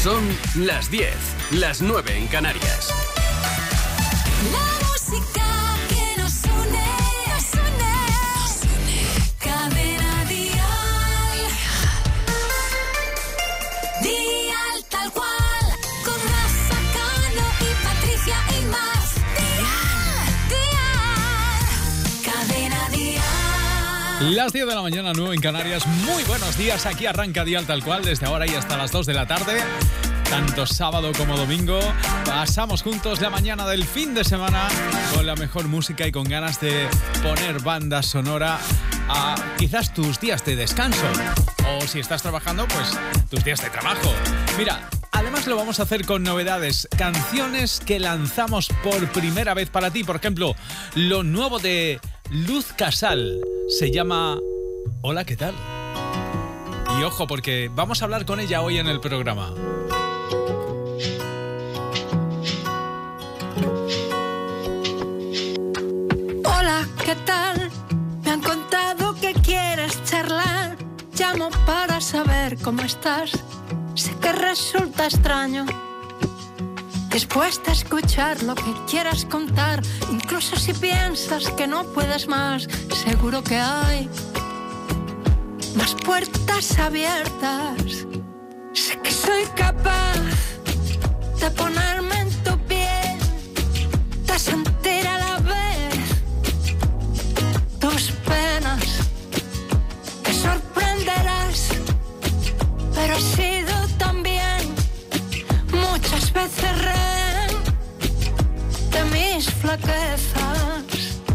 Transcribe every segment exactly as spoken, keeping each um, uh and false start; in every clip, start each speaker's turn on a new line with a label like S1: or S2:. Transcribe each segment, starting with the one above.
S1: Son las diez, las nueve en Canarias.
S2: La música que nos une, nos une, nos une. Cadena Dial. Dial tal cual, con Rafa Cano y Patricia Imaz. Dial, Dial, Cadena Dial.
S3: Las diez de la mañana, nueve en Canarias. Muy buenos días, aquí arranca Dial tal cual, desde ahora y hasta las dos de la tarde. Tanto sábado como domingo pasamos juntos la mañana del fin de semana con la mejor música y con ganas de poner banda sonora a quizás tus días de descanso, o si estás trabajando, pues tus días de trabajo. Mira, además lo vamos a hacer con novedades, canciones que lanzamos por primera vez para ti. Por ejemplo, lo nuevo de Luz Casal se llama Hola, ¿qué tal? Y ojo, porque vamos a hablar con ella hoy en el programa.
S4: Hola, ¿qué tal? Me han contado que quieres charlar. Llamo para saber cómo estás. Sé que resulta extraño. Dispuesta a escuchar lo que quieras contar. Incluso si piensas que no puedes más, seguro que hay más puertas abiertas. Sé que soy capaz de ponerme en tu piel, de sentir a la vez tus penas. Te sorprenderás, pero he sido también muchas veces rehén de mis flaquezas.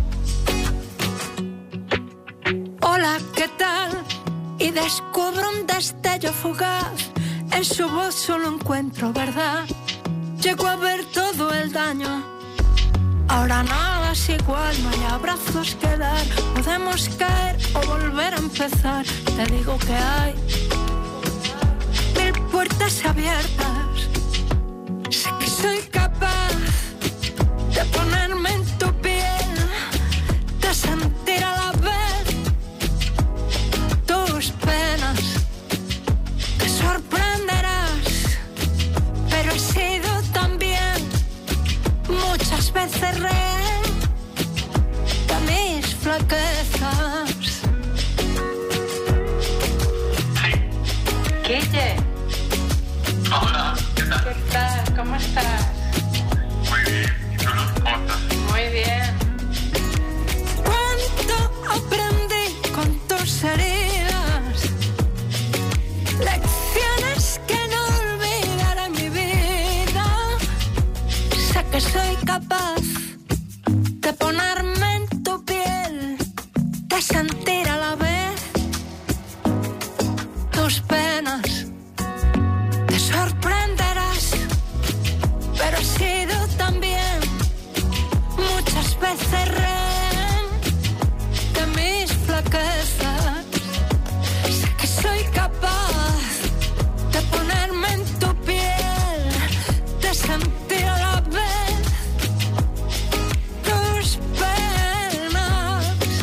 S4: Hola, ¿qué tal? Y descubro un destello fugaz. En su voz solo encuentro verdad. Llego a ver todo el daño. Ahora nada es igual, no hay abrazos que dar. Podemos caer o volver a empezar. Te digo que hay mil puertas abiertas. Sé que soy capaz de ponerme en tu piel, de sentir a la vez tus penas. Te sorprenderás, pero he sido también muchas veces rehén de mis flaquezas.
S5: Guille.
S6: Hola, ¿qué tal?
S5: ¿Qué tal? ¿Cómo estás?
S6: Muy bien, ¿y tú, Luz? ¿Cómo estás?
S5: Muy bien.
S4: ¿Cuánto aprendí con tus heridas? Lecciones que no olvidaré en mi vida. Sé que soy capaz de ponerme en tu piel, de sentir a la vez tus penas. Te sorprenderás, pero he sido también muchas veces rehén de mis flaquezas. Sé que soy capaz de ponerme en tu piel, de sentir a la vez tus penas.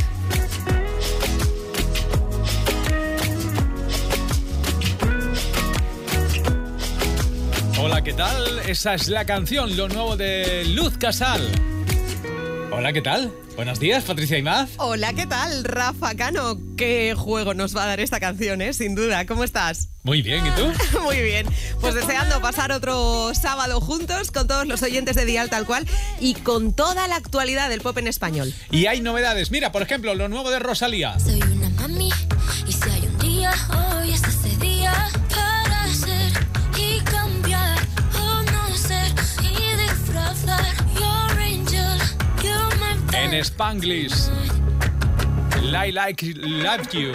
S3: Hola, ¿qué tal? Esa es la canción, lo nuevo de Luz Casal. Hola, ¿qué tal? Buenos días, Patricia Imaz.
S7: Hola, ¿qué tal? Rafa Cano. Qué juego nos va a dar esta canción, ¿eh? Sin duda. ¿Cómo estás?
S3: Muy bien, ¿y tú?
S7: Muy bien. Pues deseando pasar otro sábado juntos con todos los oyentes de Dial tal cual y con toda la actualidad del pop en español.
S3: Y hay novedades. Mira, por ejemplo, lo nuevo de Rosalía.
S2: Soy una mami y si hay un día, hoy es ese día para ser y cambiar o no ser y disfrazar. Your angel, you're my best.
S3: En Spanglish, I Like Love You.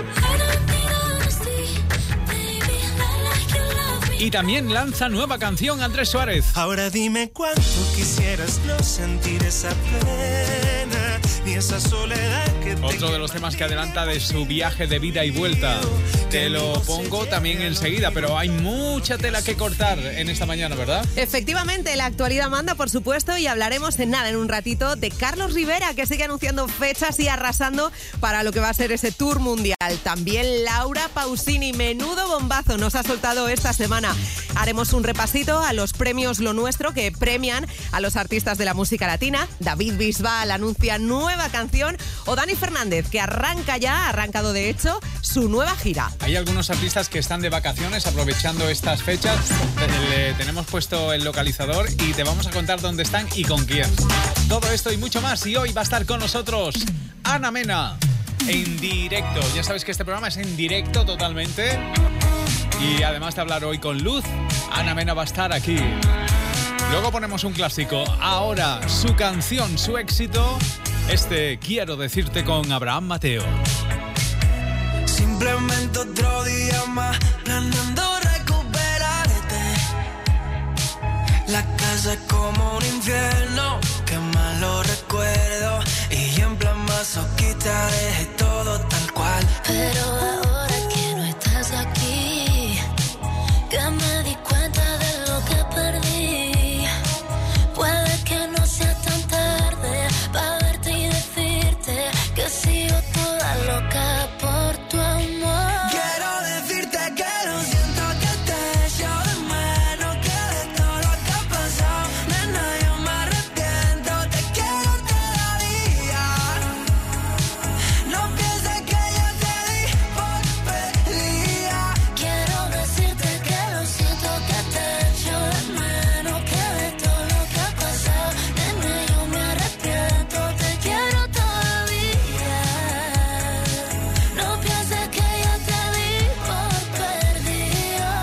S3: Y también lanza nueva canción Andrés Suárez.
S8: Ahora dime cuánto quisieras no sentir esa pena. pena, ni esa soledad que te...
S3: Otro de los temas que adelanta de su viaje de vida y vuelta. Te lo pongo también enseguida, pero hay mucha tela que cortar en esta mañana, ¿verdad?
S7: Efectivamente, la actualidad manda, por supuesto, y hablaremos en nada, en un ratito, de Carlos Rivera, que sigue anunciando fechas y arrasando para lo que va a ser ese tour mundial. También Laura Pausini, menudo bombazo nos ha soltado esta semana. Haremos un repasito a los premios Lo Nuestro, que premian a los artistas de la música latina. David Bisbal anuncia nueva canción, o Dani Fernández, que arranca ya, ha arrancado de hecho, su nueva gira.
S3: Hay algunos artistas que están de vacaciones aprovechando estas fechas. Le tenemos puesto el localizador y te vamos a contar dónde están y con quién. Todo esto y mucho más. Y hoy va a estar con nosotros Ana Mena en directo. Ya sabes que este programa es en directo totalmente. Y además de hablar hoy con Luz, Ana Mena va a estar aquí. Luego ponemos un clásico. Ahora su canción, su éxito, este Quiero Decirte con Abraham Mateo.
S8: Simplemente otro día más, planeando recuperarte. La casa es como un infierno, qué malo recuerdo. Y en plan masoquista dejé todo tal cual.
S2: Pero ahora que no estás aquí, que me di cuenta de lo que perdí. Puede que no sea tan tarde para verte y decirte que sigo toda loca por tu amor.
S8: Quiero decirte que lo siento, que te echo de menos, que de todo lo que ha pasado, nena, yo me arrepiento, te quiero todavía. No pienses que yo te di por perdida.
S2: Quiero decirte que lo siento, que te echo de menos, que de todo lo que ha pasado, nena, yo me arrepiento, te quiero todavía. No pienses que yo te di por perdida.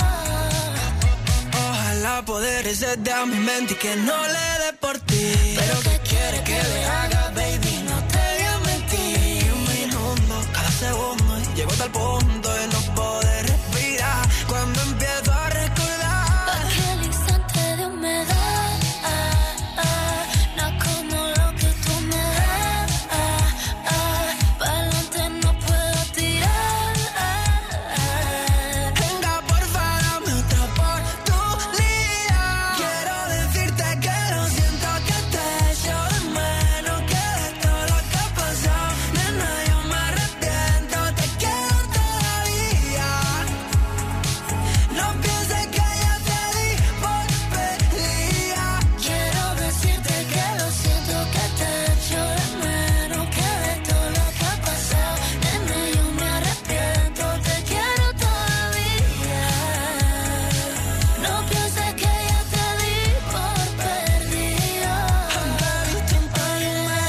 S8: Ojalá poder hacerte a mi mente y que no le dé por ti. Pero ¿qué quieres que le haga, baby? No te voy a mentir. Un minuto, cada segundo, y llego hasta el punto de no poder respirar. Cuando empiezo a recordar
S2: Aquel instante de humedad, ah, ah, no como lo que tú me das, ah, ah, pa'lante no puedo tirar, ah, ah.
S8: venga, porfa, dame otra oportunidad. Quiero decirte que lo siento, que te echo de menos, que de todo lo que ha pasado, nena, yo me arrepiento, te quiero todavía. No pienses que yo te di por perdida.
S2: Quiero decirte que lo siento, que te echo de menos, que de todo lo que ha pasado, nena, yo me arrepiento, te quiero todavía. No pienses que yo te di por perdida.
S8: Baby, tiempo y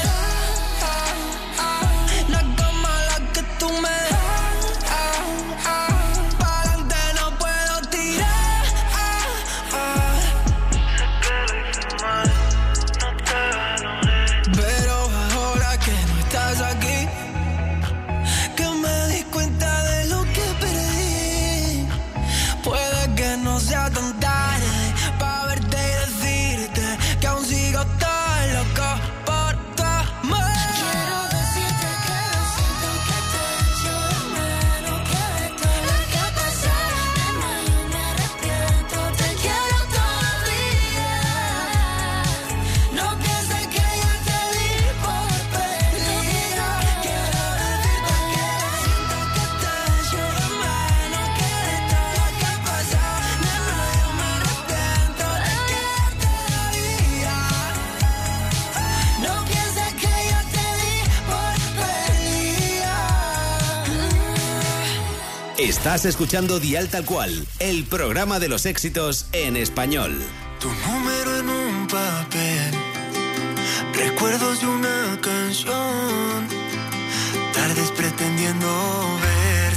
S8: no es como la que tú me das. Pa'lante no puedo tirar. Pero ahora que no estás aquí, que me di cuenta de lo que perdí. Puede que no sea tan tarde para verte y decirte que aún sigo tan loco por tu amor.
S2: Quiero decirte que lo siento, que te echo de menos, que de todo lo que ha pasado, nena, yo me arrepiento, te quiero todavía. No pienses que yo te di por perdida.
S8: Quiero decirte que lo siento, que te echo de menos, que de todo lo que ha pasado, nena, yo me arrepiento, te quiero todavía.
S2: No pienses que yo te di por perdida.
S1: Estás escuchando Dial Tal Cual, el programa de los éxitos en español.
S8: Tu número en un papel, recuerdos de una canción, tardes pretendiendo ver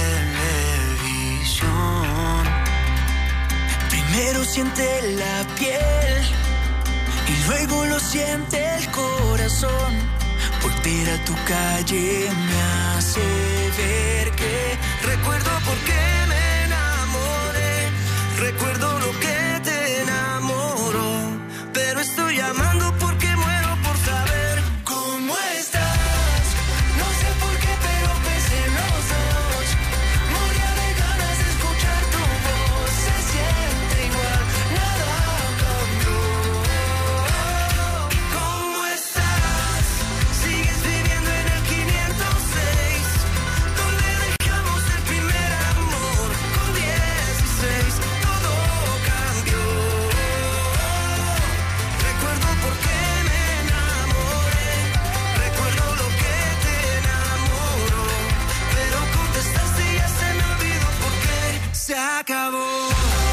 S8: televisión. Primero siente la piel y luego lo siente el corazón. Volver a tu calle me hace ver que recuerdo por qué me enamoré, recuerdo lo que te enamoró, pero estoy llamando porque muero por saber cómo es. acabó.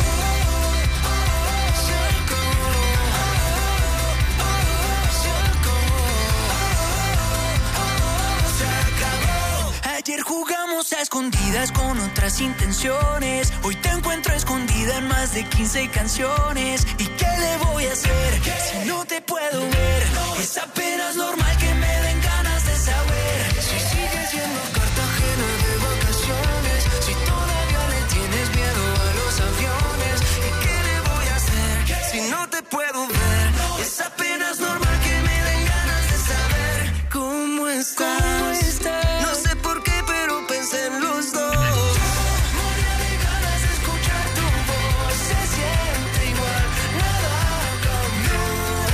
S8: Ayer jugamos a escondidas con otras intenciones. Hoy te encuentro escondida en más de quince canciones. ¿Y qué le voy a hacer si no te puedo ver? Es apenas normal que me den ganas de saber si sigues siendo Cartagena de vacaciones, si todavía le tienes miedo a los aviones. ¿Y qué le voy a hacer si no te puedo ver? Es apenas normal que me den ganas de saber cómo estás. ¿Cómo estás? No sé por qué, pero pensé en los dos. Moría de ganas de escuchar tu voz. Se siente igual, nada cambió.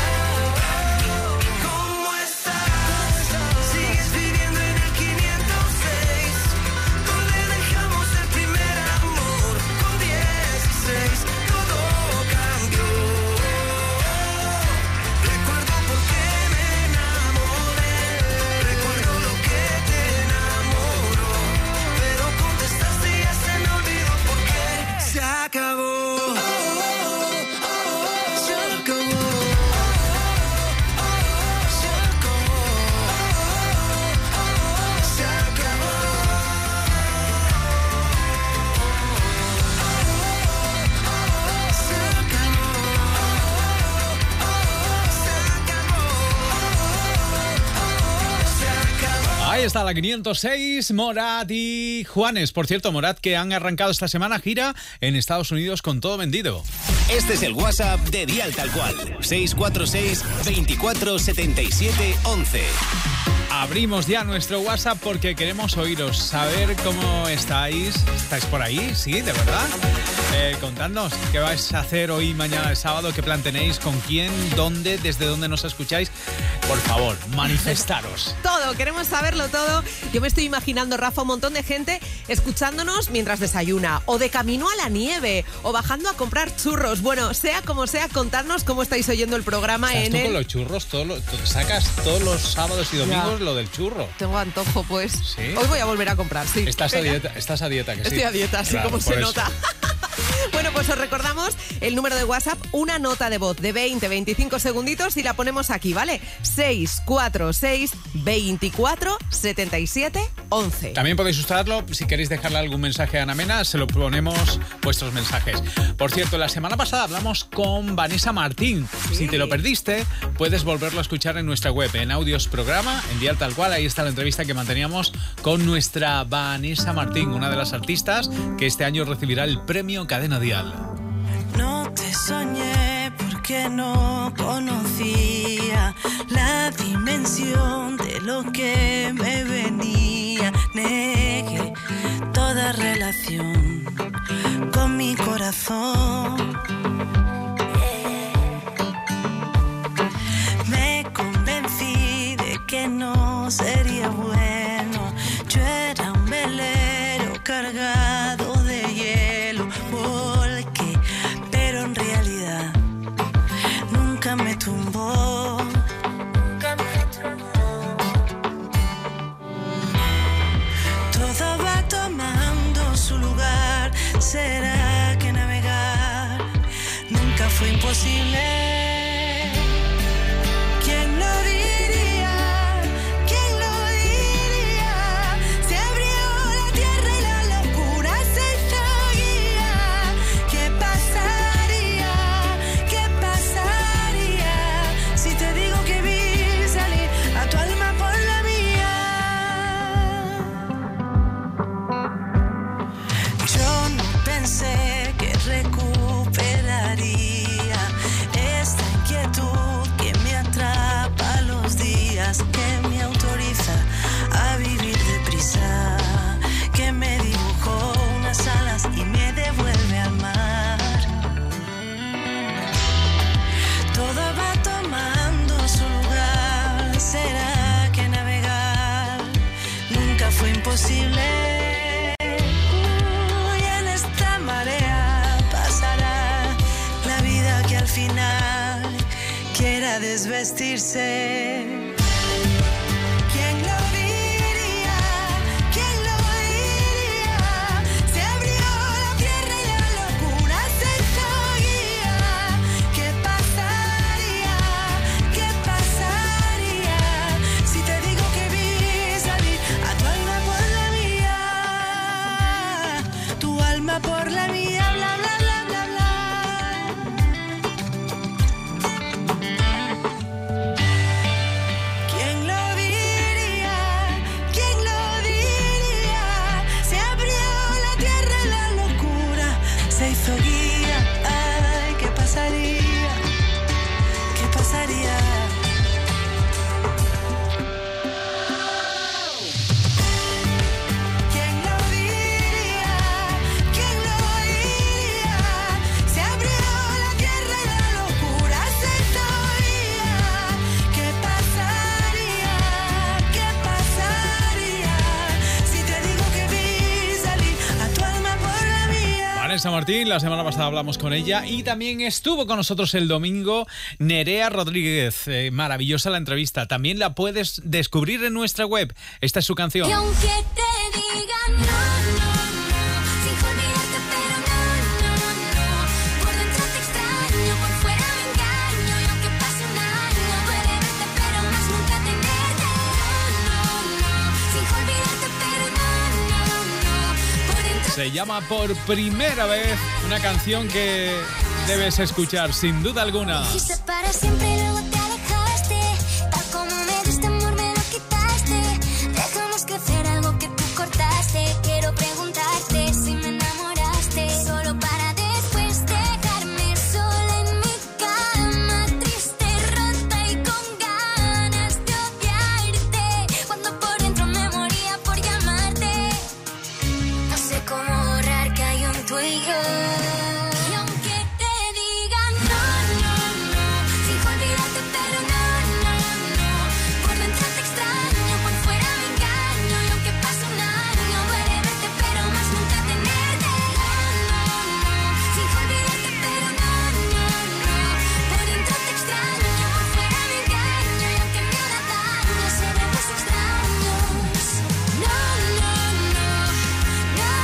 S8: ¿Cómo estás? Sigues viviendo en el quinientos seis, donde dejamos el primer amor. Con dieciséis todo cambió. Recuerdo por qué me enamoré. Recuerdo lo que te enamoró. Pero contestaste y ya se me olvidó por qué. Se acabó. Se acabó. Se acabó. Se acabó. Se acabó.
S3: Ahí está la quinientos seis, Morat y Juanes. Por cierto, Morat, que han arrancado esta semana gira en Estados Unidos con todo vendido.
S1: Este es el WhatsApp de Dial Tal Cual. seis cuatro seis, veinticuatro, setenta y siete, once.
S3: Abrimos ya nuestro WhatsApp porque queremos oíros, saber cómo estáis. ¿Estáis por ahí? Sí, de verdad. Eh, contadnos qué vais a hacer hoy, mañana, el sábado, qué plan tenéis, con quién, dónde, desde dónde nos escucháis. Por favor, manifestaros.
S7: Todo, queremos saberlo todo. Yo me estoy imaginando, Rafa, un montón de gente escuchándonos mientras desayuna, o de camino a la nieve, o bajando a comprar churros. Bueno, sea como sea, contadnos cómo estáis oyendo el programa.
S3: ¿Estás
S7: en
S3: tú
S7: el...
S3: con los churros? Todo lo, tú sacas todos los sábados y domingos
S7: Ya.
S3: lo del churro.
S7: Tengo antojo, pues.
S3: ¿Sí?
S7: Hoy voy a volver a comprar, sí.
S3: Estás a
S7: Venga.
S3: dieta, estás a dieta, que sí.
S7: Estoy a dieta, así
S3: Claro,
S7: como
S3: por
S7: se
S3: eso.
S7: nota. Bueno, pues os recordamos el número de WhatsApp, una nota de voz de veinte, veinticinco segunditos y la ponemos aquí, ¿vale? seis cuatro seis, veinticuatro, setenta y siete, once.
S3: También podéis usarlo si queréis dejarle algún mensaje a Ana Mena, se lo ponemos vuestros mensajes. Por cierto, la semana pasada hablamos con Vanessa Martín.
S7: Sí.
S3: Si te lo perdiste, puedes volverlo a escuchar en nuestra web, en Audios Programa, en Dial Tal Cual. Ahí está la entrevista que manteníamos con nuestra Vanessa Martín, una de las artistas que este año recibirá el premio Cadena Dial.
S8: No te soñé porque no conocía la dimensión de lo que me venía. Negué toda relación con mi corazón. Me convencí de que no sería bueno. Yo era un velero cargado de hielo. Volqué, pero en realidad nunca me tumbó. Nunca me tumbó. Todo va tomando su lugar. ¿Será que navegar nunca fue imposible? ¿Quién lo diría? ¿Quién lo diría? Se abrió la tierra y la locura se hizo guía. ¿Qué pasaría? ¿Qué pasaría si te digo que vi salir a tu alma por la mía? Yo no pensé que recuperaría esta inquietud que me atrapa los días, que me autoriza a vivir deprisa, que me dibujó unas alas y me devuelve al mar. Todo va tomando su lugar. ¿Será que navegar nunca fue imposible? Uy, en esta marea pasará la vida que al final quiera desvestirse. ¿Quién lo diría? ¿Quién lo diría? Se abrió la tierra y la
S4: alma por la mía, bla, bla, bla, bla, bla. ¿Quién lo diría? ¿Quién lo diría? Se abrió la tierra y la locura se hizo guía. Ay, ¿qué pasaría? ¿Qué pasaría?
S3: Vanessa Martín, la semana pasada hablamos con ella y también estuvo con nosotros el domingo Nerea Rodríguez. Eh, maravillosa la entrevista. También la puedes descubrir en nuestra web. Esta es su canción.
S2: Y aunque te digan no, no, no, fijo olvidarte, pero no, no, no. Por dentro te extraño, por fuera me engaño. Y aunque pase un año, duele verte, pero más nunca tenerte. No, no, no, fijo olvidarte, pero no, no, no. Por dentro
S3: Se llama Por Primera Vez, una canción que debes escuchar sin duda alguna.
S2: dijiste para siempre y luego te alejaste. Tal como me diste amor me lo quitaste. Dejamos crecer algo que tú cortaste. Quiero preguntarte si me enamoraste. Solo para después dejarme sola en mi cama. Triste, rota y con ganas de odiarte. Cuando por dentro me moría por llamarte. No sé cómo borrar que hay un tú y yo. Y aunque te digan no, no, no, fijo olvidarte, pero no, no, no. Por dentro te extraño, por fuera me engaño. Y aunque pase un año, duele verte, pero más nunca tenerte. No, no, no, fijo olvidarte, pero no, no, no. Por dentro te extraño, por fuera me engaño. Y aunque me haga daño, seremos extraños. No, no, no, no, no,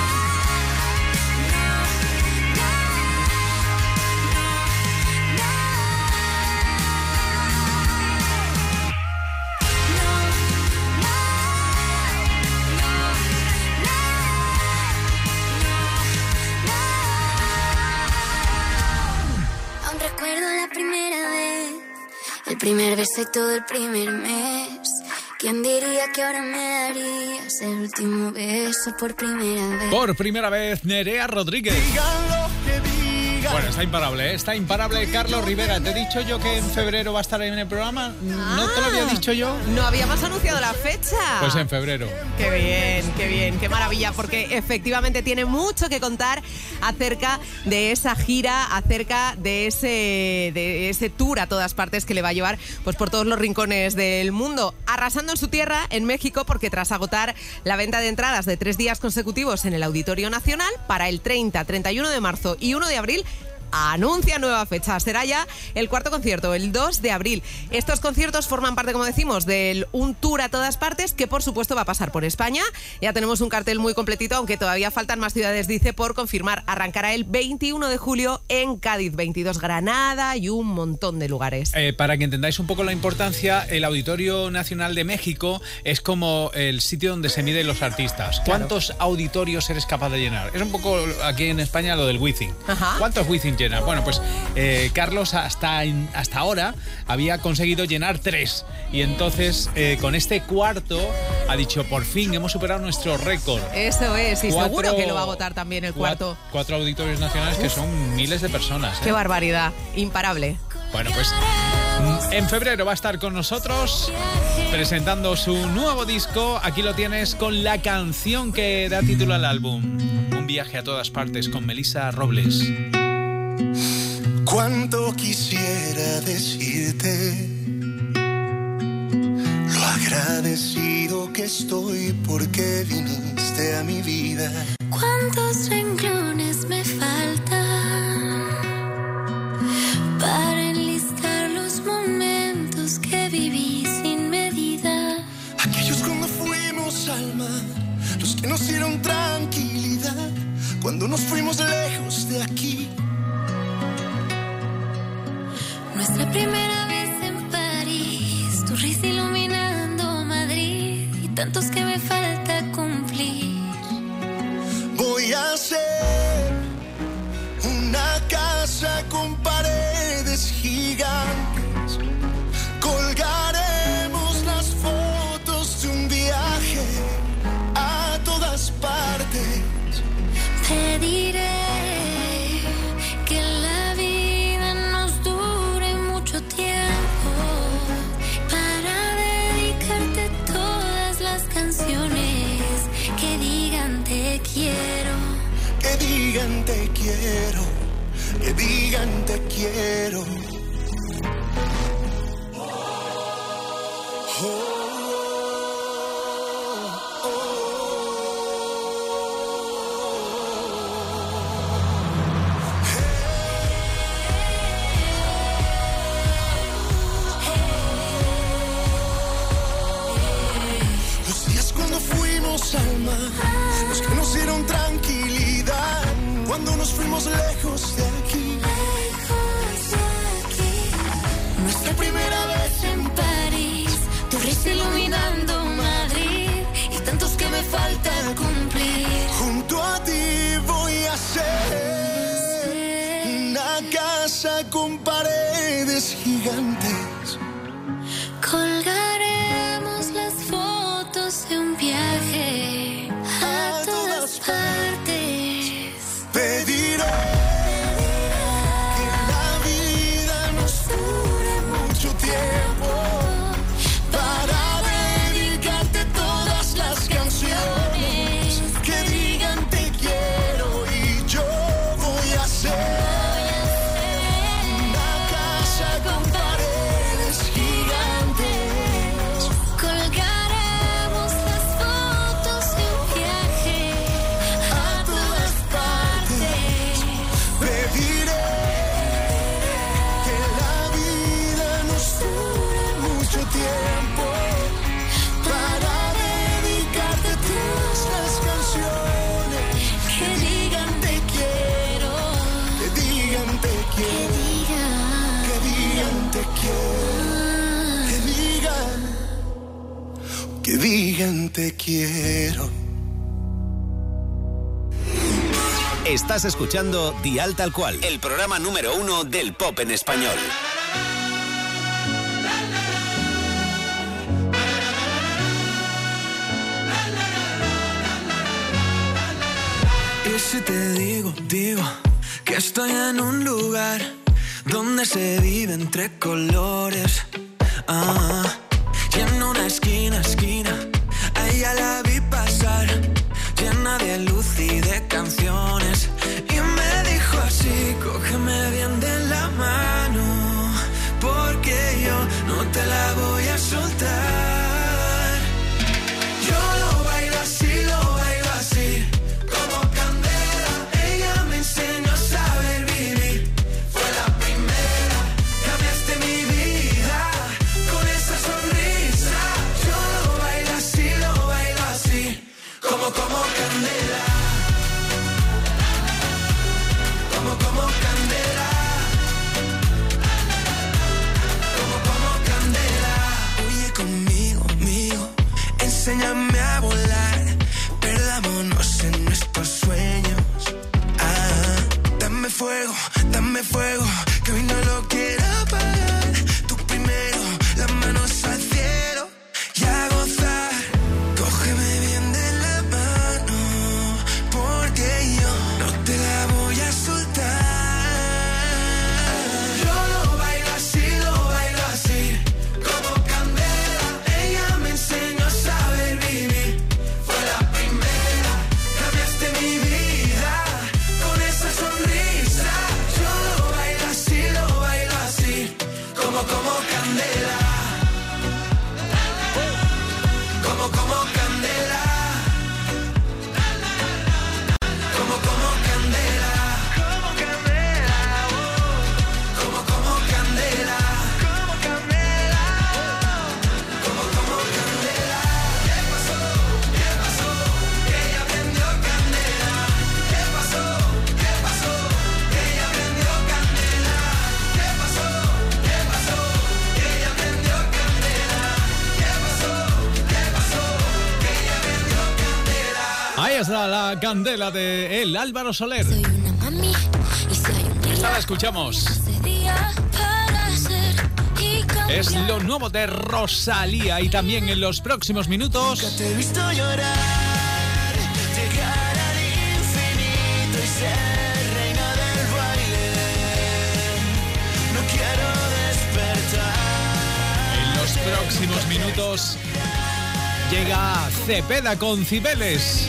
S2: Aún recuerdo la primera vez, el primer beso y todo el primer mes. ¿Quién diría que ahora me darías el último beso por primera vez?
S3: Por primera vez, Nerea Rodríguez. Bueno, está imparable, ¿eh? Está imparable Carlos Rivera. ¿Te he dicho yo que en febrero va a estar en el programa? ¿No te lo había dicho yo?
S7: No habíamos anunciado la fecha.
S3: Pues en febrero.
S7: Qué bien, qué bien, qué maravilla, porque efectivamente tiene mucho que contar acerca de esa gira, acerca de ese, de ese tour a todas partes que le va a llevar pues por todos los rincones del mundo, arrasando en su tierra, en México, porque tras agotar la venta de entradas de tres días consecutivos en el Auditorio Nacional, para el treinta, treinta y uno de marzo y uno de abril, anuncia nueva fecha. Será ya el cuarto concierto, el dos de abril. Estos conciertos forman parte, como decimos, del un tour a todas partes que, por supuesto, va a pasar por España. Ya tenemos un cartel muy completito, aunque todavía faltan más ciudades, dice, por confirmar. Arrancará el veintiuno de julio en Cádiz, veintidós Granada y un montón de lugares.
S3: Eh, para que entendáis un poco la importancia, el Auditorio Nacional de México es como el sitio donde se miden los artistas. ¿Cuántos claro. auditorios eres capaz de llenar? Es un poco aquí en España lo del Wizzing.
S7: Ajá.
S3: ¿Cuántos Wizzing llenas? Bueno, pues eh, Carlos hasta, en, hasta ahora había conseguido llenar tres. Y entonces, eh, con este cuarto, ha dicho, por fin hemos superado nuestro récord.
S7: Eso es, y
S3: cuatro,
S7: seguro que lo va a agotar también el cuarto.
S3: Cuatro, cuatro auditorios nacionales. Uf. Que son miles de personas. ¿eh?
S7: Qué barbaridad, imparable.
S3: Bueno, pues en febrero va a estar con nosotros presentando su nuevo disco. Aquí lo tienes con la canción que da título al álbum. Un viaje a todas partes con Melissa Robles.
S9: Cuánto quisiera decirte lo agradecido que estoy porque viniste a mi vida.
S2: ¿Cuántos renglones me faltan para enlistar los momentos que viví sin medida?
S9: Aquellos cuando fuimos alma, los que nos dieron tranquilidad, cuando nos fuimos lejos de aquí.
S2: Nuestra primera vez en París, tu risa iluminando Madrid y tantos que me falta cumplir.
S9: Voy a hacer gigantes. Colgaremos las fotos de un viaje a todas partes.
S2: Pediré que la vida nos dure mucho tiempo para dedicarte todas las canciones que digan te quiero.
S9: Que digan te quiero, que digan te quiero. Oh. Al mar, los que nos dieron tranquilidad cuando nos fuimos lejos de aquí.
S2: Lejos de aquí.
S9: Nuestra primera vez en París,
S2: tu risa iluminando Madrid y tantos que me faltan cumplir.
S9: Junto a ti voy a hacer una casa con paredes gigantes.
S2: Colgaremos las fotos de un viaje a, a todas partes.
S9: Pediré que la vida nos dure mucho tiempo para dedicarte todas las canciones que digan te quiero, y yo voy a hacer una casa con paredes gigantes.
S2: Colgaremos las fotos de un viaje a todas partes.
S9: Pediré que la vida nos dure mucho tiempo para dedicarte todas las canciones
S2: Que digan te quiero.
S9: que digan te
S2: Que
S9: quiero,
S2: digan.
S9: que digan te quiero, que digan, que digan te quiero.
S1: Estás escuchando Dial Tal Cual, el programa número uno del pop en español.
S8: Y si te digo, digo que estoy en un lugar donde se vive entre colores. Ah, y en una esquina, esquina, a ella la vi pasar, llena de luz y de canciones. Y me dijo así, cógeme bien de la mano, porque yo no te la voy a soltar. Yo lo bailo así, lo bailo así, como candela. Ella me enseñó a saber vivir. Fue la primera, cambiaste mi vida con esa sonrisa. Yo lo bailo así, lo bailo así, como, como candela. Como, como candela. Como, como candela. Oye conmigo, amigo, enséñame a volar. Perdámonos en nuestros sueños. Ah, dame fuego, dame fuego, que hoy no lo quiero apagar. Tú primero, las manos al cielo y a gozar. Cógeme bien de la mano, porque yo no te la voy a soltar. Yo lo bailo así, lo bailo así, como candela. Ella me enseñó a saber vivir. Fue la primera, cambiaste mi vida con esa sonrisa. Yo lo bailo así, lo bailo así, como, como candela. Como, como candela. Como, como candela. Como candela. Como, como candela. Como candela. Como, como candela. ¿Qué pasó? ¿Qué pasó? Que ella prendió candela. ¿Qué pasó? ¿Qué pasó? Que ella prendió candela. ¿Qué pasó? ¿Qué pasó? Que ella prendió candela. ¿Qué pasó? ¿Qué pasó? Que ella prendió candela.
S3: Ahí está la candela de el Álvaro Soler.
S2: Soy una mami y si hay un día
S3: Esta la escuchamos.
S2: ese día para y cambiar.
S3: Es lo nuevo de Rosalía y también en los próximos minutos...
S8: Nunca te he visto llorar, llegar al infinito y ser reina del baile. No quiero despertar.
S3: En los próximos minutos llega Cepeda con Cibeles.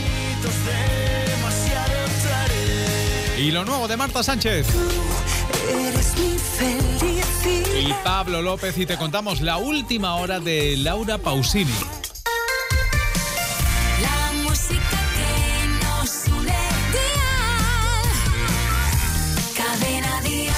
S3: Y lo nuevo de Marta Sánchez.
S4: Eres mi felicidad.
S3: Y Pablo López, y te contamos la última hora de Laura Pausini.
S2: La música que nos une. Dial. Cadena Dial.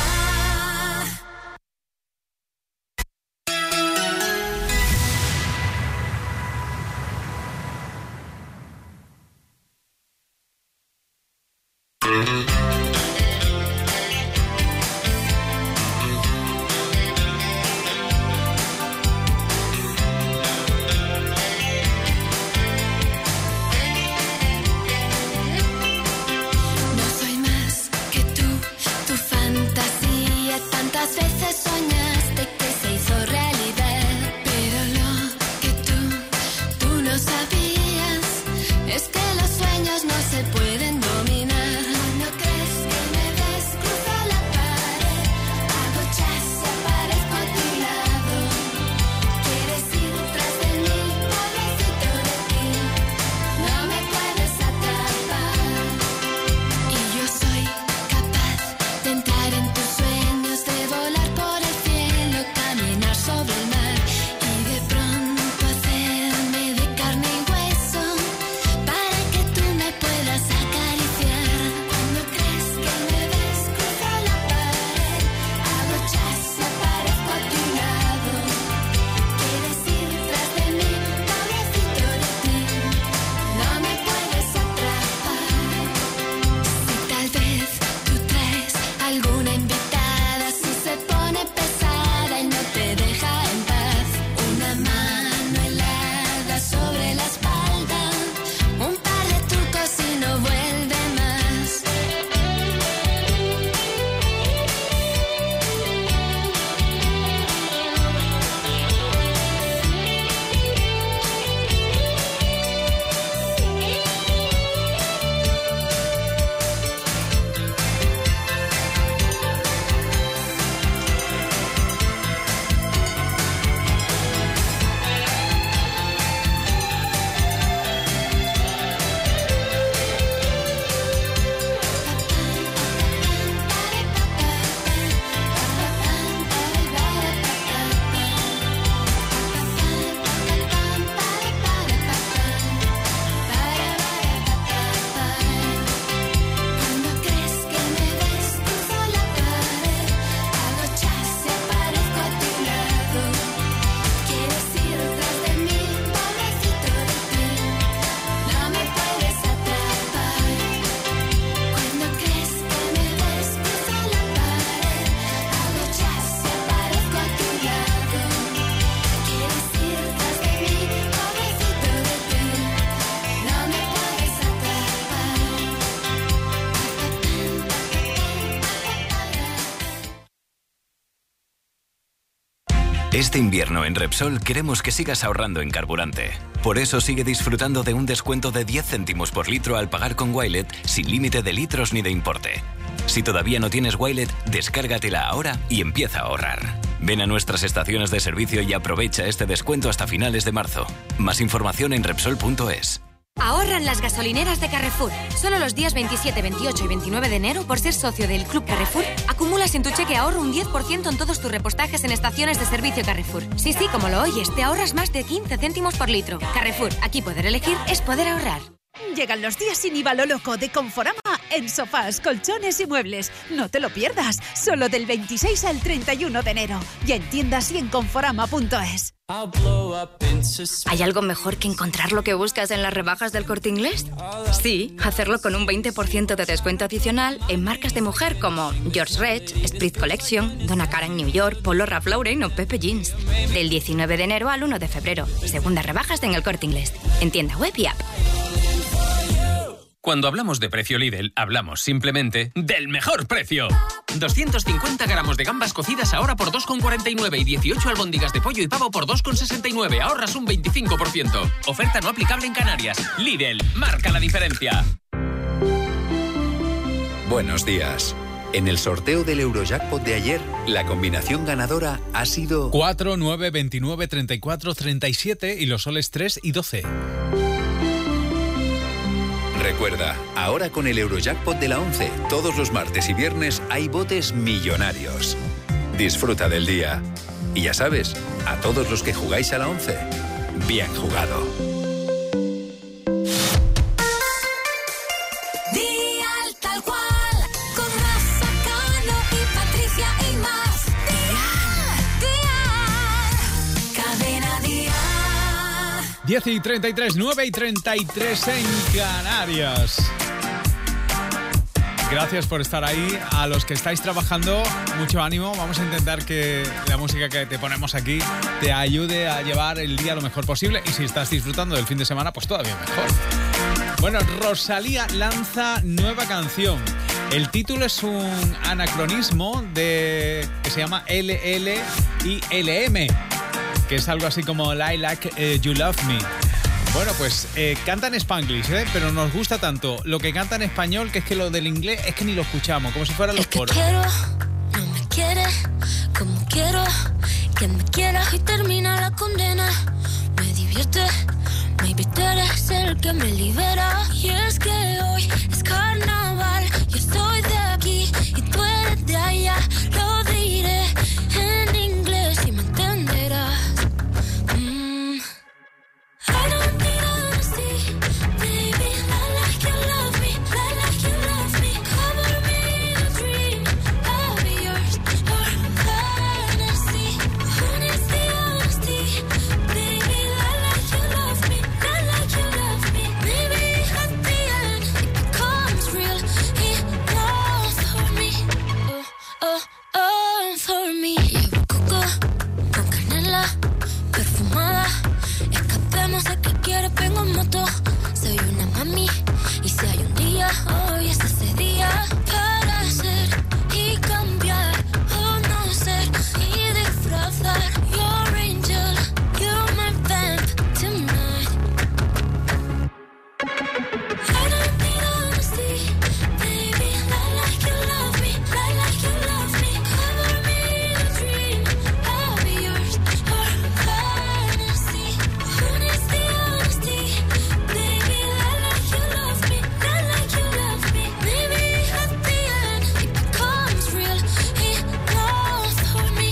S1: Este invierno en Repsol queremos que sigas ahorrando en carburante. Por eso sigue disfrutando de un descuento de diez céntimos por litro al pagar con Wilet sin límite de litros ni de importe. Si todavía no tienes Wilet, descárgatela ahora y empieza a ahorrar. Ven a nuestras estaciones de servicio y aprovecha este descuento hasta finales de marzo. Más información en Repsol punto es.
S10: Ahorran las gasolineras de Carrefour. Solo los días veintisiete, veintiocho y veintinueve de enero, por ser socio del Club Carrefour, acumulas en tu cheque ahorro un diez por ciento en todos tus repostajes en estaciones de servicio Carrefour. Sí, sí, como lo oyes, te ahorras más de quince céntimos por litro. Carrefour, aquí poder elegir es poder ahorrar.
S11: Llegan los días sin IVA lo loco de Conforama en sofás, colchones y muebles. No te lo pierdas, solo del veintiséis al treinta y uno de enero. Y en tiendas y en conforama punto es.
S10: ¿Hay algo mejor que encontrar lo que buscas en las rebajas del Corte Inglés? Sí, hacerlo con un veinte por ciento de descuento adicional en marcas de mujer como George Rech, Sprit Collection, Donna Karan New York, Polo Ralph Lauren o Pepe Jeans. Del diecinueve de enero al uno de febrero. Segundas rebajas en el Corte Inglés. En tienda web y app.
S12: Cuando hablamos de precio Lidl, hablamos simplemente del mejor precio. doscientos cincuenta gramos de gambas cocidas ahora por dos con cuarenta y nueve y dieciocho albóndigas de pollo y pavo por dos con sesenta y nueve. Ahorras un veinticinco por ciento. Oferta no aplicable en Canarias. Lidl, marca la diferencia.
S13: Buenos días. En el sorteo del Eurojackpot de ayer, la combinación ganadora ha sido
S3: cuatro, nueve, veintinueve, treinta y cuatro, treinta y siete y los soles tres y doce.
S13: Recuerda, ahora con el Eurojackpot de la once, todos los martes y viernes hay botes millonarios. Disfruta del día. Y ya sabes, a todos los que jugáis a la once, bien jugado.
S2: Dial tal cual, con Rafa, Cano y Patricia y más. Dial, Dial, cadena Dial.
S3: diez y treinta y tres, nueve y treinta y tres en Canarias. Gracias por estar ahí. A los que estáis trabajando, mucho ánimo. Vamos a intentar que la música que te ponemos aquí te ayude a llevar el día lo mejor posible. Y si estás disfrutando del fin de semana, pues todavía mejor. Bueno, Rosalía lanza nueva canción. El título es un anacronismo de que se llama L L y L M, que es algo así como Lilac, eh, You Love Me. Bueno, pues eh, canta en Spanglish, ¿eh? Pero nos gusta tanto lo que canta en español, que es que lo del inglés es que ni lo escuchamos, como si fueran los coros.
S2: Quiero, no me quiere, como quiero que me quieras y termina la condena. Me divierte, maybe tú eres el que me libera. Y es que hoy es carnaval, yo estoy de aquí y tú eres de allá. Lo diré en inglés y me entenderás. Mm. I don't need honesty, baby. I like you love me, I like you love me. Cover me in a dream, I'll be yours for fantasy. Who needs the honesty, baby? I like you love me, I like you love me. Maybe at the end it becomes real enough for me. Oh, oh, oh, for me. Llevo coco con canela perfumada. Escapemos de que quieres, vengo en moto. Soy una mami y si hay un día, hoy es ese día para ser y cambiar o no ser y disfrazar. Your angel, you're my vamp tonight. I don't need honesty, baby. I like you love me, I like you love me. Cover me in a dream, I'll be yours for fantasy. Who needs the honesty, baby? I like you love me, I like you love me. Maybe at the end it becomes real enough for me.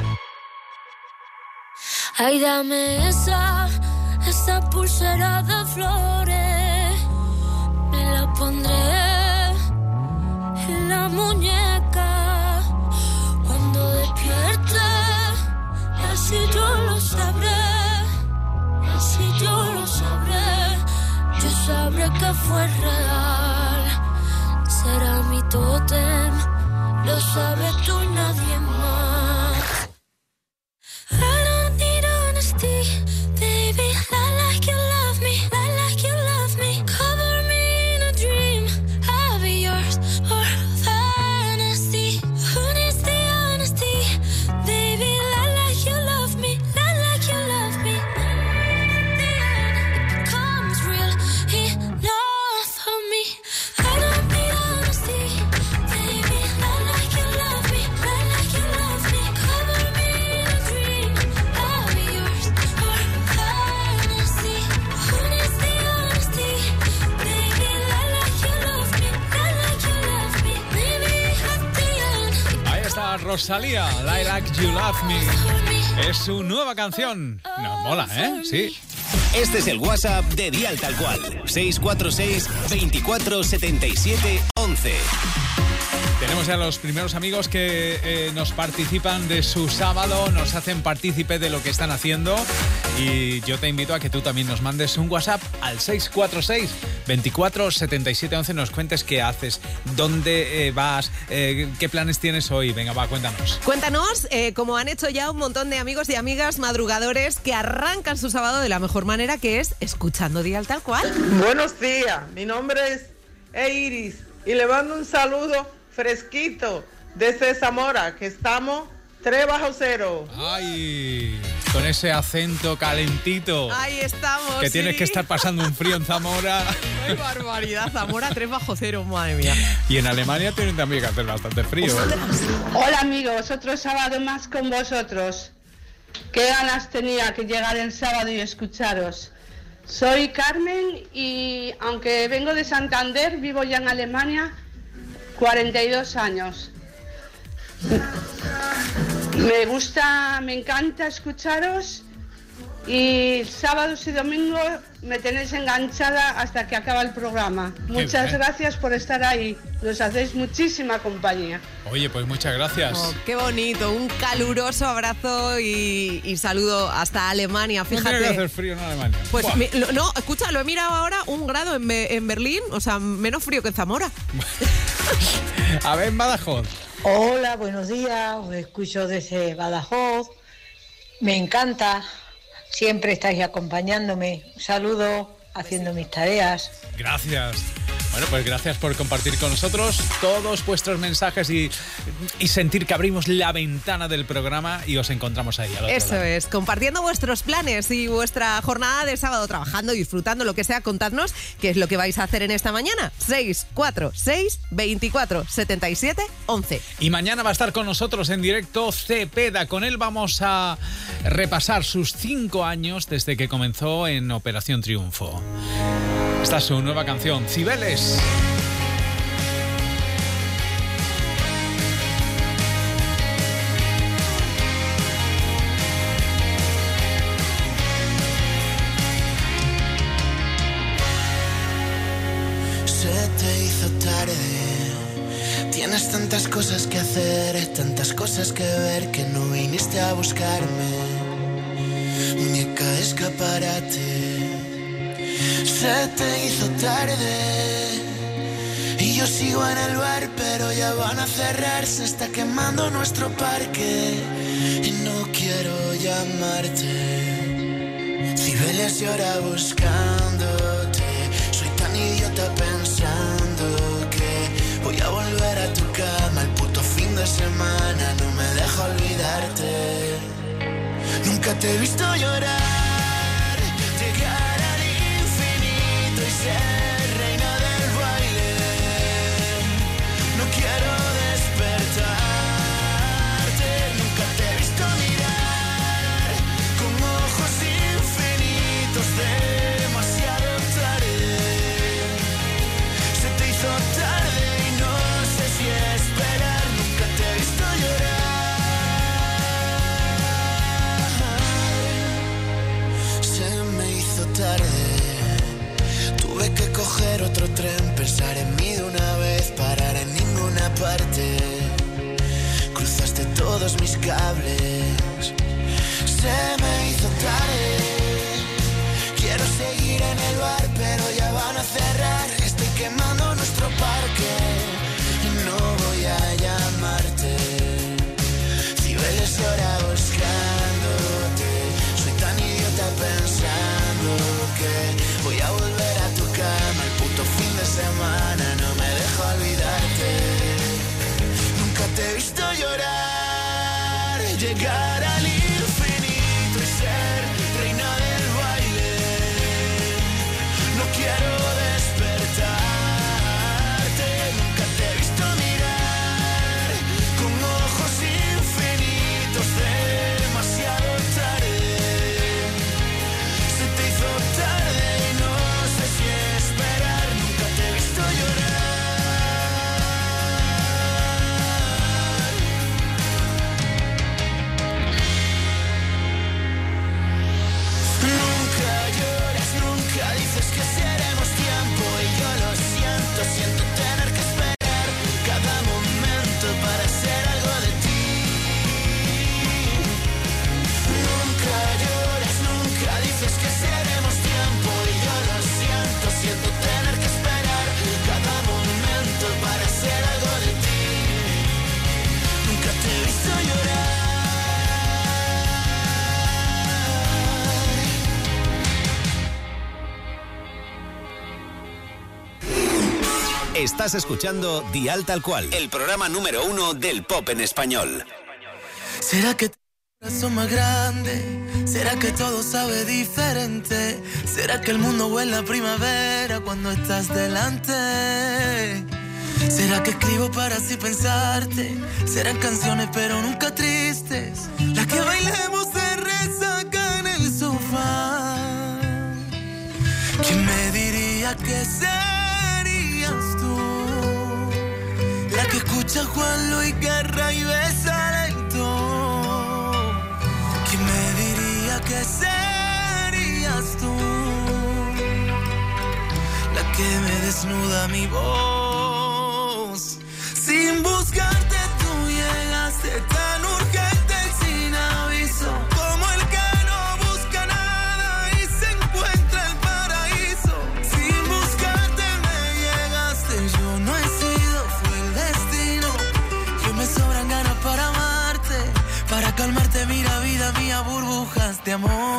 S2: Ay, dame esa, esa pulsera de flores. Me la pondré en la muñeca cuando despierte. Así yo lo sabré, así yo lo sabré. Yo sabré que fue real. Será mi tótem, lo sabes tú y nadie más. I don't need honesty, baby. I like you love me, I like you love me. Cover me in a dream, I'll be yours for fantasy. Who needs the honesty, baby? I like you love me, I like you love me. At the end, it becomes real enough for me. I don't need honesty, baby. I like you love me, I like you love me. Cover me in a dream, I'll be yours for fantasy. Who needs the honesty, baby? I like you love me, I like you love me. Maybe at the end.
S3: Ahí está Rosalía, Lilac, You Love Me. Es su nueva canción. Nos mola, ¿eh? Sí.
S14: Este es el WhatsApp de Dial Tal Cual. seis cuatro seis, veinticuatro, setenta y siete, once.
S3: Tenemos ya los primeros amigos que eh, nos participan de su sábado, nos hacen partícipe de lo que están haciendo y yo te invito a que tú también nos mandes un WhatsApp al seis cuatro seis, veinticuatro, setenta y siete, once, nos cuentes qué haces, dónde eh, vas, eh, qué planes tienes hoy. Venga, va, cuéntanos.
S7: Cuéntanos, eh, como han hecho ya un montón de amigos y amigas madrugadores que arrancan su sábado de la mejor manera, que es escuchando Dial Tal Cual.
S15: Buenos días, mi nombre es e Iris. Y le mando un saludo fresquito desde Zamora, que estamos tres bajo cero.
S3: Ay, con ese acento calentito.
S7: Ahí estamos.
S3: Que
S7: sí.
S3: tienes que estar pasando un frío en Zamora.
S7: ¡Qué barbaridad! Zamora tres bajo cero, madre mía.
S3: Y en Alemania tienen también que hacer bastante frío. ¿eh?
S5: Hola amigos, otro sábado más con vosotros. Qué ganas tenía que llegar el sábado y escucharos. Soy Carmen y aunque vengo de Santander, vivo ya en Alemania cuarenta y dos años. Me gusta, me encanta escucharos y sábados y domingos me tenéis enganchada hasta que acaba el programa. Muchas
S3: bien.
S5: gracias por estar ahí, nos hacéis muchísima compañía.
S3: Oye, pues muchas gracias.
S7: Oh, qué bonito, un caluroso abrazo y, y saludo hasta Alemania,
S3: No
S7: fíjate.
S3: tiene que hacer frío en Alemania.
S7: Pues
S3: Buah.
S7: mi- lo- no, escucha, lo he mirado ahora, un grado en, Be- en Berlín, o sea, menos frío que en Zamora.
S3: A ver, Badajoz.
S16: Hola, buenos días, os escucho desde Badajoz. Me encanta, siempre estáis acompañándome. Un saludo, haciendo mis tareas.
S3: Gracias. Bueno, pues gracias por compartir con nosotros todos vuestros mensajes y, y sentir que abrimos la ventana del programa y os encontramos ahí. Al otro
S7: Eso
S3: lado.
S7: es, compartiendo vuestros planes y vuestra jornada de sábado, trabajando, disfrutando, lo que sea, contadnos qué es lo que vais a hacer en esta mañana. seis cuatro seis, veinticuatro, setenta y siete, once.
S3: Y mañana va a estar con nosotros en directo Cepeda. Con él vamos a repasar sus cinco años desde que comenzó en Operación Triunfo. Esta es su nueva canción, Cibeles.
S9: Se te hizo tarde. Tienes tantas cosas que hacer, tantas cosas que ver, que no viniste a buscarme. Muñeca de escaparate. Se te hizo tarde. Y yo sigo en el bar, pero ya van a cerrar. Se está quemando nuestro parque. Y no quiero llamarte. Cibeles y ahora buscándote. Soy tan idiota pensando que voy a volver a tu cama el puto fin de semana. No me deja olvidarte. Nunca te he visto llorar, llegar al infinito y ser reina del baile. No quiero despertarte. Nunca te he visto mirar con ojos infinitos. Demasiado tarde. Se te hizo tarde y no sé si esperar. Nunca te he visto llorar. Se me hizo tarde. Tuve que coger otro tren, pensar en mí de una vez, parar en ninguna parte. Cruzaste todos mis cables. Se me hizo tarde. Quiero seguir en el bar, pero ya van a cerrar. Estoy quemando nuestro parque y no voy a llamarte. Cibeles y ahora buscándote. Soy tan idiota pensando que voy a volver a tu cama el puto fin de semana. No me dejo olvidarte. Nunca te he visto llorar, llegar al infinito y ser reina del baile. No quiero despertarte. Nunca te he visto mirar con ojos infinitos. Demasiado tarde. Se te hizo tarde y no sé si esperar. Nunca te he visto llorar.
S14: Estás escuchando Dial Tal Cual, el programa número uno del pop en español.
S9: ¿Será que tu corazón más grande? ¿Será que todo sabe diferente? ¿Será que el mundo huele a primavera cuando estás delante? ¿Será que escribo para así pensarte? Serán canciones pero nunca tristes, las que bailemos de resaca en el sofá. ¿Quién me diría que serías tú? La que escucha Juan Luis Guerra y besa lento. ¿Quién me diría que serías tú? La que me desnuda mi voz. Sin buscarte tú llegaste tan urgente y sin aviso, como el que no busca nada y se encuentra el paraíso. Sin buscarte me llegaste, yo no he sido, fue el destino. Que me sobran ganas para amarte, para calmarte, mira vida mía, burbujas de amor.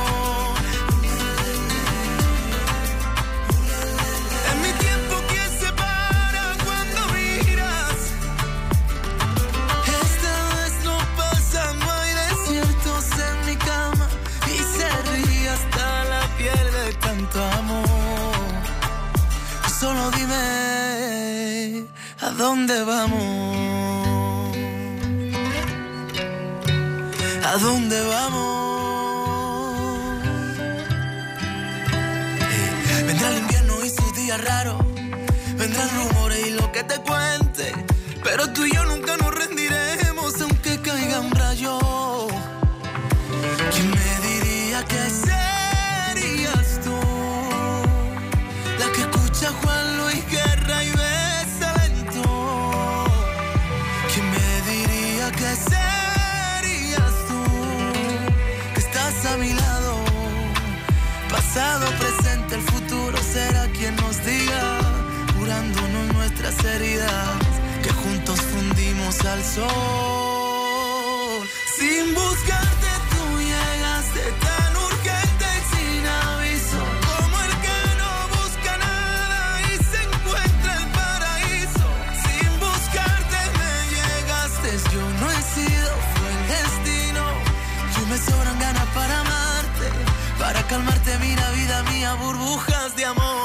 S9: Solo dime a dónde vamos, a dónde vamos. Eh, vendrá el invierno y sus días raros, vendrán rumores y lo que te cuente, pero tú y yo nunca nos rendiremos aunque caiga un rayo. ¿Quién me diría que serías tú? La que escucha Juan Luis Guerra y besa lento. ¿Quién me diría que serías tú? Que estás a mi lado, pasado, presente, el futuro será quien nos diga, curándonos nuestras heridas, que juntos fundimos al sol. Sin buscarte tú llegaste tan urgente y sin aviso, como el que no busca nada y se encuentra el paraíso. Sin buscarte me llegaste, yo no he sido, fue el destino. Yo me sobran ganas para amarte, para calmarte, mira vida mía, burbujas de amor.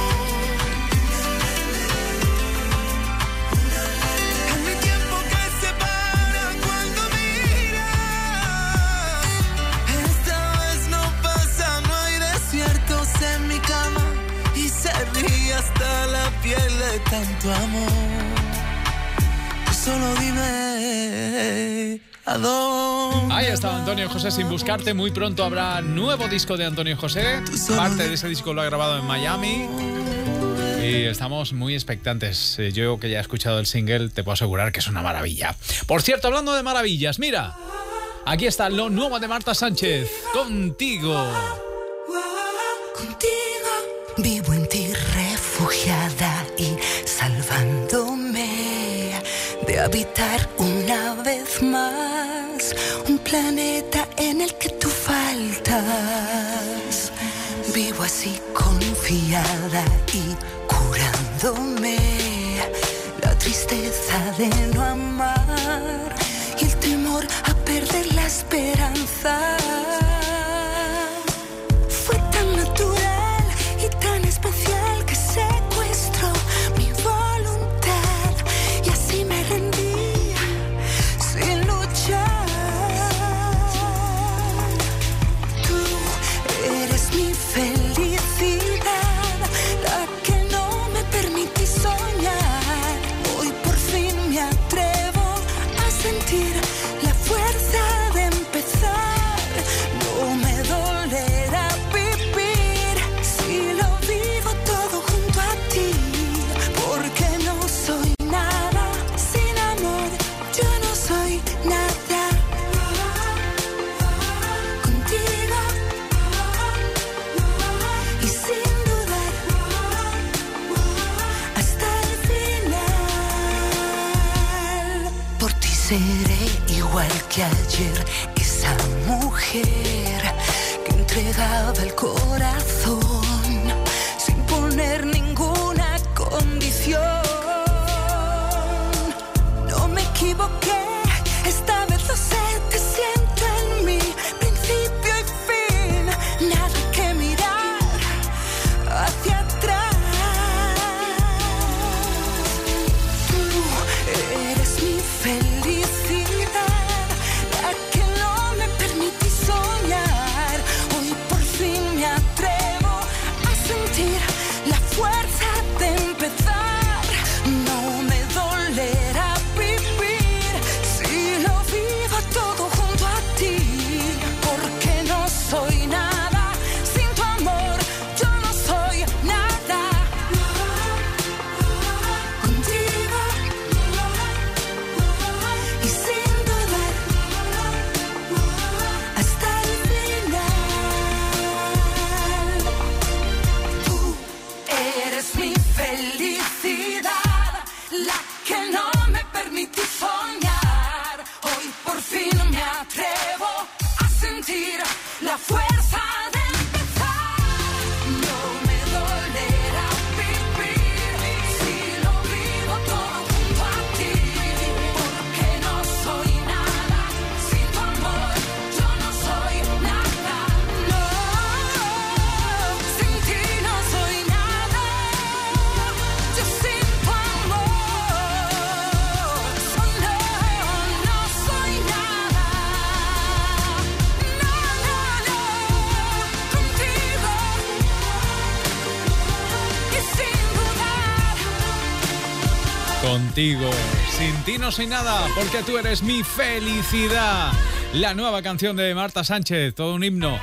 S9: En mi cama y se ríe hasta la piel de tanto amor. Tú solo dime a dónde.
S3: Ahí está Antonio José Sin Buscarte. Muy pronto habrá nuevo disco de Antonio José. Parte de ese disco lo ha grabado en Miami y estamos muy expectantes. Yo que ya he escuchado el single te puedo asegurar que es una maravilla. Por cierto, hablando de maravillas, mira, aquí está lo nuevo de Marta Sánchez, Contigo.
S17: Contigo vivo en ti refugiada y salvándome de habitar una vez más un planeta en el que tú faltas. Vivo así confiada y curándome la tristeza de no amar y el temor a perder la esperanza. Especial que secuestró mi voluntad y así me rendí sin luchar. Tú eres mi felicidad, la que no me permití soñar. Hoy por fin me atrevo a sentir la fuerza de empezar. No me dolerá vivir si lo seré igual que ayer, esa mujer que entregaba el corazón sin poner ninguna condición. canción. No me equivoqué, esta vez lo sé, te siento en mí, principio y fin, nada que mirar hacia atrás. Tú eres mi felicidad, la que no me permití soñar. Hoy por fin me atrevo a sentir la fuerza de empezar. No me dolerá vivir si lo vivo todo junto a ti, porque no soy nada sin tu amor, yo no soy nada. Contigo y sin dudar hasta el final. Tú eres mi felicidad, la que no me permití soñar. Hoy por fin me atrevo a sentir la fuerza de empezar. No me dolerá vivir si lo vivo todo junto a ti, porque no soy nada sin tu amor, yo no soy nada. No, sin ti no soy nada, yo sin tu amor, oh, no, no soy nada. No, no, no, contigo y sin dudar.
S3: Contigo, sin ti no soy nada, porque tú eres mi felicidad. La nueva canción de Marta Sánchez, todo un himno.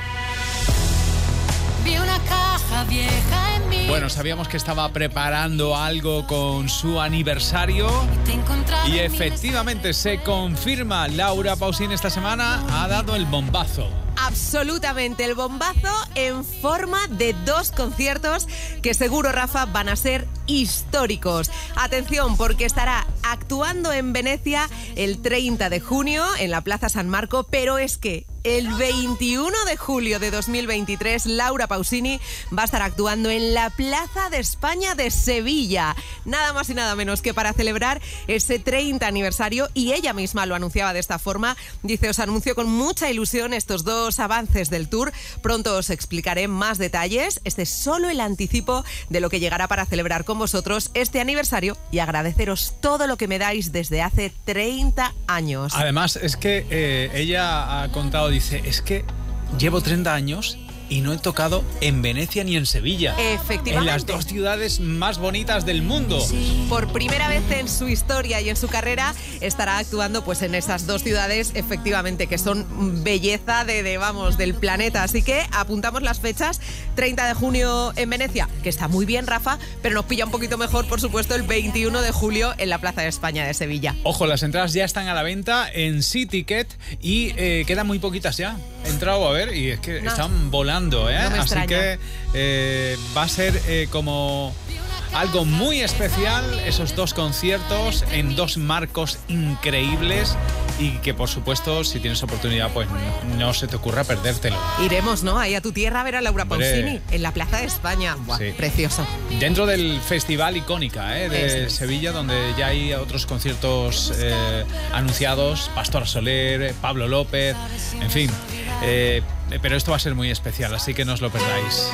S2: Vi una caja vieja en mí.
S3: Bueno, sabíamos que estaba preparando algo con su aniversario
S2: Te he encontrado
S3: y
S2: en mi
S3: efectivamente se confirma. Laura Pausini esta semana ha dado el bombazo.
S7: Absolutamente, el bombazo en forma de dos conciertos que seguro, Rafa, van a ser históricos. Atención, porque estará actuando en Venecia el treinta de junio en la Plaza San Marco, pero es que el veintiuno de julio de dos mil veintitrés, Laura Pausini va a estar actuando en la Plaza de España de Sevilla. Nada más y nada menos que para celebrar ese treinta aniversario, y ella misma lo anunciaba de esta forma. Dice: os anuncio con mucha ilusión estos dos avances del tour. Pronto os explicaré más detalles. Este es solo el anticipo de lo que llegará para celebrar con vosotros este aniversario y agradeceros todo lo que me dais desde hace treinta años.
S3: Además, es que eh, ella ha contado, dice, es que llevo treinta años y no he tocado en Venecia ni en Sevilla.
S7: Efectivamente.
S3: En las dos ciudades más bonitas del mundo.
S7: Por primera vez en su historia y en su carrera estará actuando pues en esas dos ciudades, efectivamente, que son belleza de, de vamos, del planeta. Así que apuntamos las fechas. treinta de junio en Venecia, que está muy bien, Rafa, pero nos pilla un poquito mejor, por supuesto, el veintiuno de julio en la Plaza de España de Sevilla.
S3: Ojo, las entradas ya están a la venta en SeaTicket y eh, quedan muy poquitas ya. He entrado a ver y es que no. están volando. ¿eh?
S7: No me
S3: Así
S7: extraña.
S3: que eh, va a ser eh, como algo muy especial esos dos conciertos en dos marcos increíbles y que, por supuesto, si tienes oportunidad, pues no, no se te ocurra perdértelo.
S7: Iremos, ¿no? Ahí a tu tierra a ver a Laura Pausini.
S3: Hombre.
S7: En la Plaza de España. Buah,
S3: Sí.
S7: precioso.
S3: Dentro del Festival Icónica ¿eh? de
S7: Eso es.
S3: Sevilla, donde ya hay otros conciertos eh, anunciados, Pastora Soler, Pablo López, en fin. Eh, pero esto va a ser muy especial, así que no os lo perdáis.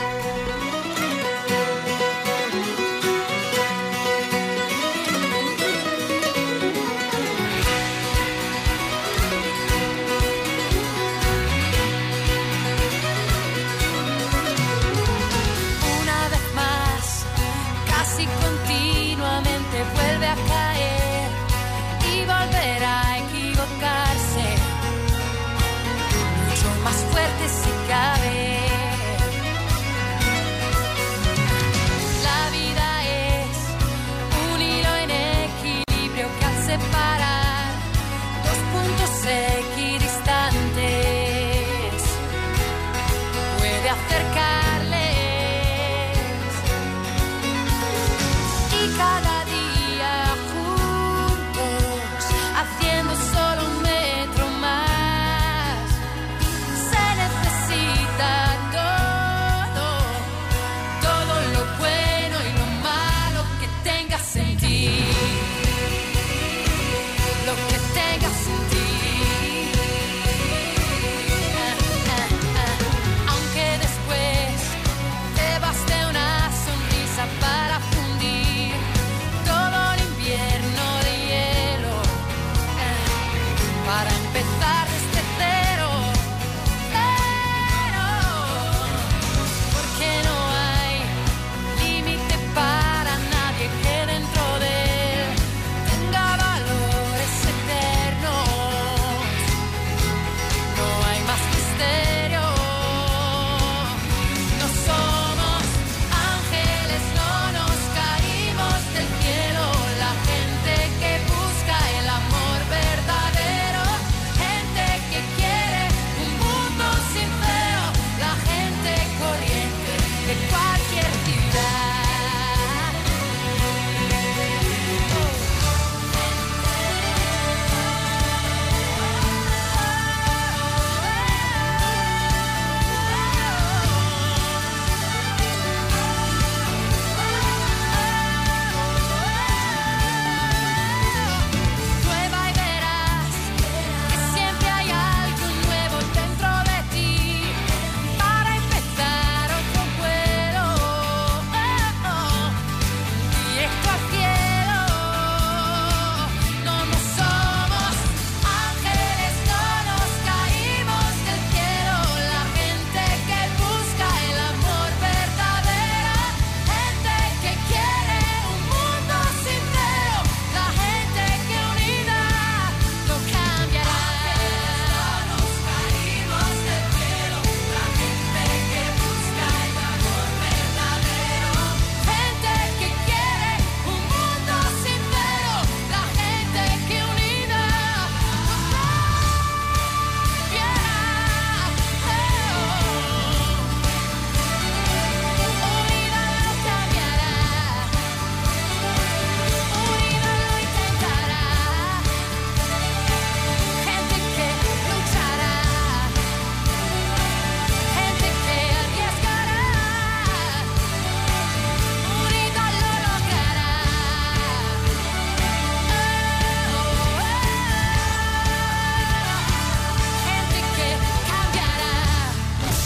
S2: Una vez más, casi continuamente vuelve a caer y volverá a equivocarse, mucho más fuerte si cabe.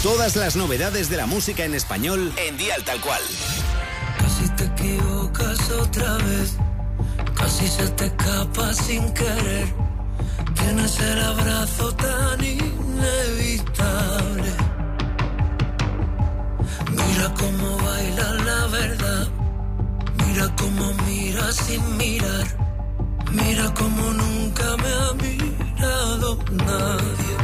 S14: Todas las novedades de la música en español en Dial Tal Cual.
S8: Casi te equivocas otra vez, casi se te escapa sin querer. Tienes el abrazo tan inevitable. Mira cómo baila la verdad, mira cómo mira sin mirar, mira cómo nunca me ha mirado nadie.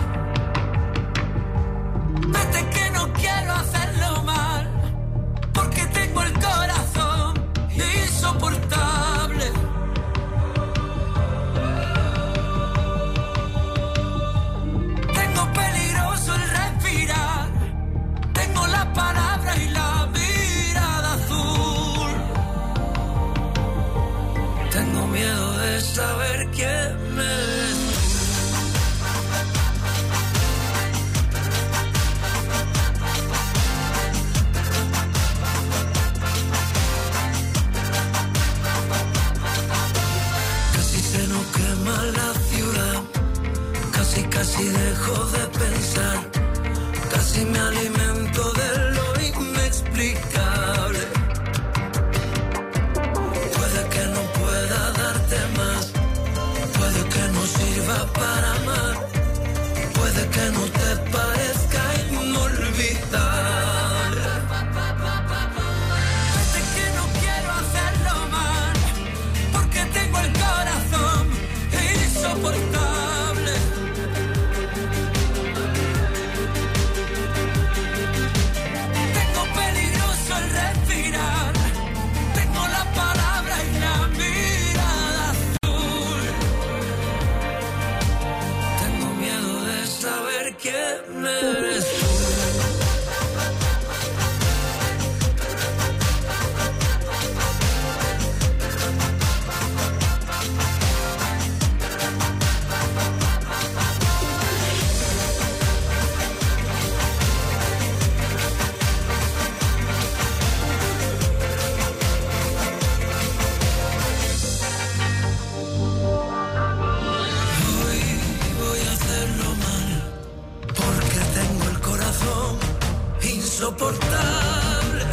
S8: Vete que no quiero hacerlo mal, porque tengo el corazón insoportable. Tengo peligroso el respirar, tengo la palabra y la mirada azul. Tengo miedo de saber quién eres. La ciudad, casi casi dejo de pensar, casi me alimento de lo inexplicable. Puede que no pueda darte más, puede que no sirva para amar, puede que no te parezca inolvidable. Vete que no quiero hacerlo mal, porque tengo el corazón insoportable. Tengo peligroso el respirar, tengo la palabra y la mirada azul. Tengo miedo de saber quién eres tú. Insoportable.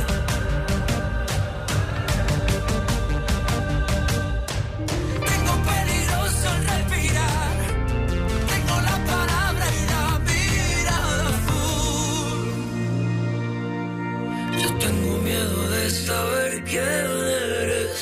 S8: Tengo peligroso el respirar, tengo la palabra y la mirada azul. Yo tengo miedo de saber quién eres.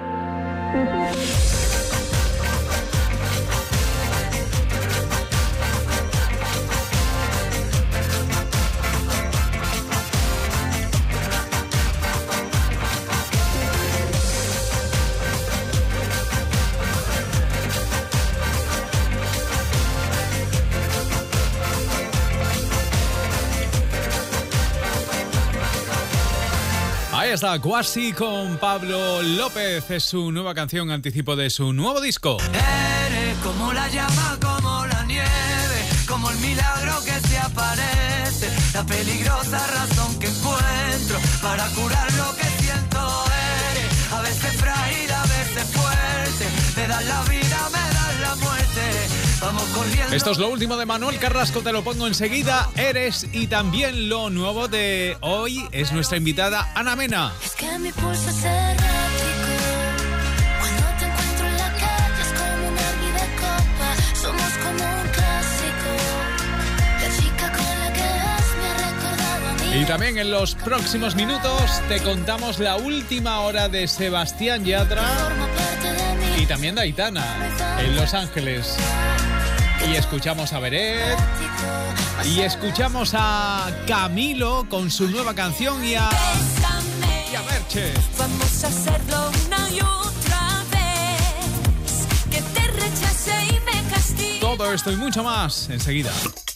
S3: Ahí está, Quasi con Pablo López. Es su nueva canción, anticipo de su nuevo disco.
S8: Eres como la llama, como la nieve, como el milagro que se aparece, la peligrosa razón que encuentro para curar lo que siento. Eres a veces frágil, a veces fuerte, me das la vida, me das la muerte. Vamos corriendo.
S3: Esto es lo último de Manuel Carrasco, te lo pongo enseguida. Eres, y también lo nuevo de hoy es nuestra invitada Ana Mena.
S2: Es que mi pulso es errático, cuando te encuentro en la calle es como un hervir de copa, somos como un clásico, la chica con la que vas me ha recordado a mí.
S3: Y también en los próximos minutos te contamos la última hora de Sebastián Yatra y también de Aitana en Los Ángeles. Y escuchamos a Beret, y escuchamos a Camilo con su nueva canción y a, y a Merche.
S17: Vamos a hacerlo una y otra vez, que te rechace y me castigue.
S3: Todo esto y mucho más enseguida.